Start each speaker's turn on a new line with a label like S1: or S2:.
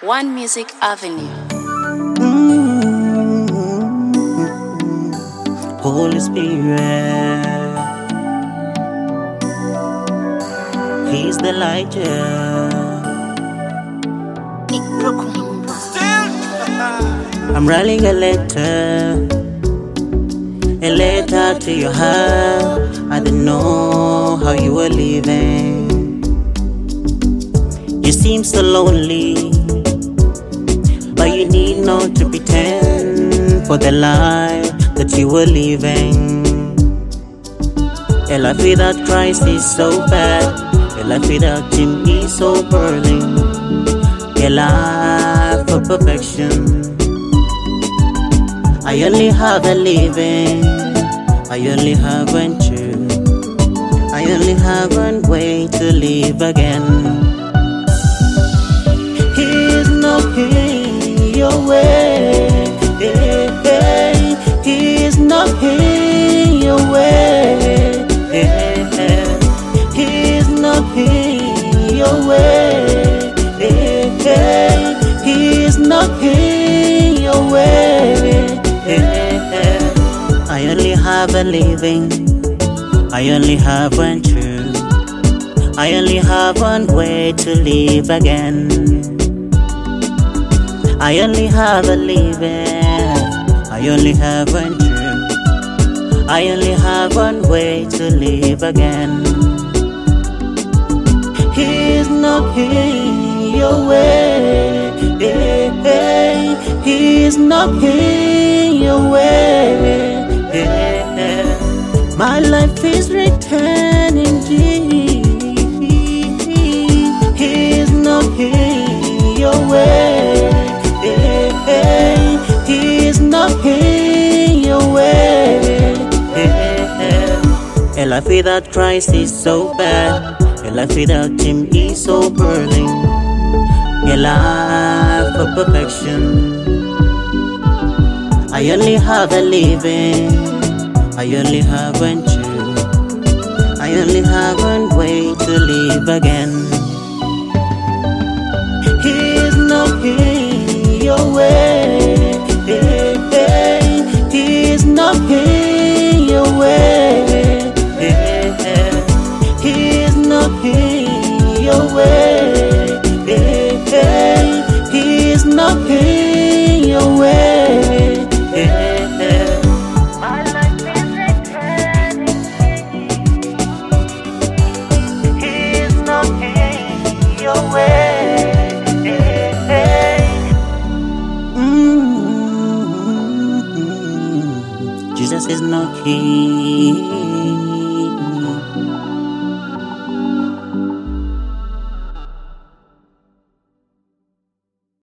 S1: One Music Avenue.
S2: Holy Spirit, He's the light, I'm writing a letter to your heart. I don't know how you were living. You seem so lonely, but you need not to pretend for the life that you were living. A life without Christ is so bad. A life without Him is so burning. A life of perfection. I only have a living. I only have one truth. I only have one way to live again. He's knocking your way. He's knocking your way. He's knocking your way. He's knocking your way. I only have a living. I only have one truth. I only have one way to live again. I only have a living. I only have one truth. I only have one way to live again. He's knocking your way. He's knocking your way. My life is written in Jesus. He's knocking your way. He's knocking your way. A life without Christ is so bad. A life without Him is so burning. A life of perfection. I only have a living. I only have one truth. I only have one way to live again. He's knocking your way. He's knocking your way. He's knocking your way. He's knocking your way.
S3: My life is written in Jesus. He's knocking your way.
S2: Jesus is knocking.